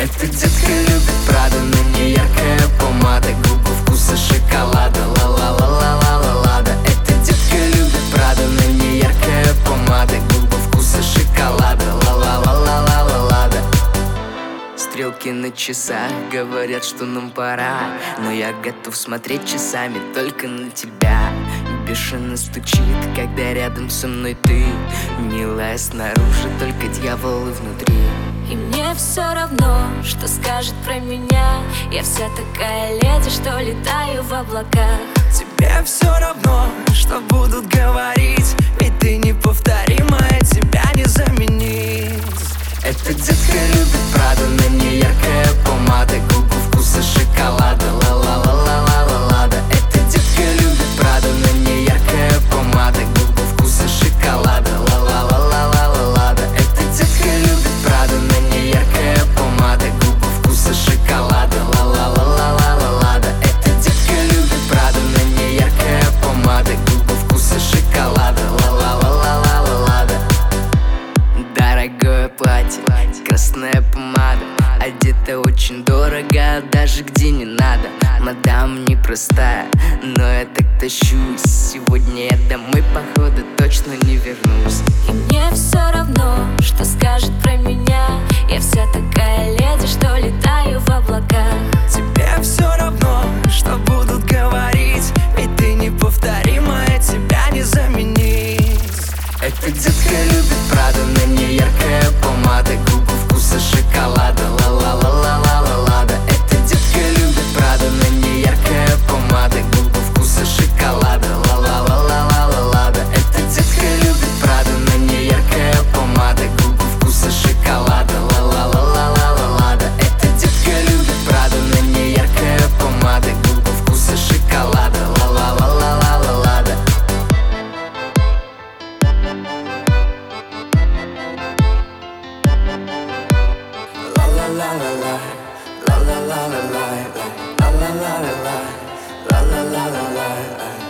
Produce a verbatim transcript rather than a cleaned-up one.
Эта детка любит Прада, на ней яркая помада, губы вкуса шоколада, ла-ла-ла-ла-ла-ла-лада. Эта детка любит Прада, на ней яркая помада, губы вкуса шоколада, ла-ла-ла-ла-ла-ла-лада. Стрелки на часах говорят, что нам пора, но я готов смотреть часами только на тебя. Бешено стучит, когда рядом со мной ты, милая снаружи, только дьяволы внутри. И мне все равно, что скажет про меня. Я вся такая леди, что летаю в облаках. Тебе все равно, что будут говорить, ведь ты неповторимая, тебя не заменить. Эта детка любит Прада, на ней яркая помада, губы вкуса шоколада, ла-ла-ла-ла-ла-ла-лада. Эта детка любит Прада, на ней яркая помада, губы вкуса шоколада, ла-ла-ла-ла-ла-ла-лада. Эта детка любит Прада, на ней яркая помада, губы вкуса шоколада, ла-ла-ла-ла-ла-ла-лада. Эта детка любит Прада, на ней яркая помада, губы вкуса шоколада, ла-ла-ла-ла-ла-ла-лада. Дорогое платье, красная помада, одета очень дорого, даже где не надо. Мадам непростая, но я так тащусь. Сегодня я домой, походу, точно не вернусь. И мне все равно, что скажет про меня. Я вся такая леди, что летаю в облаках. Тебе все равно, что будут говорить, ведь ты неповторимая, тебя не заменить. Эта детка любит Прада, на ней яркая помада, губы вкуса шоколада, ла-ла-ла-ла-ла-ла-лада. Эта детка любит Прада, на ней яркая помада, губы вкуса шоколада, ла-ла-ла-ла-ла-ла-лада. Эта детка любит Прада, на ней яркая помада, губы вкуса шоколада, ла-ла-ла-ла-ла-ла-лада. Эта детка любит Прада, на ней яркая помада, губы вкуса шоколада, ла-ла-ла-ла-ла-ла-лада. La la la la la la la la la la la la la la la la la la.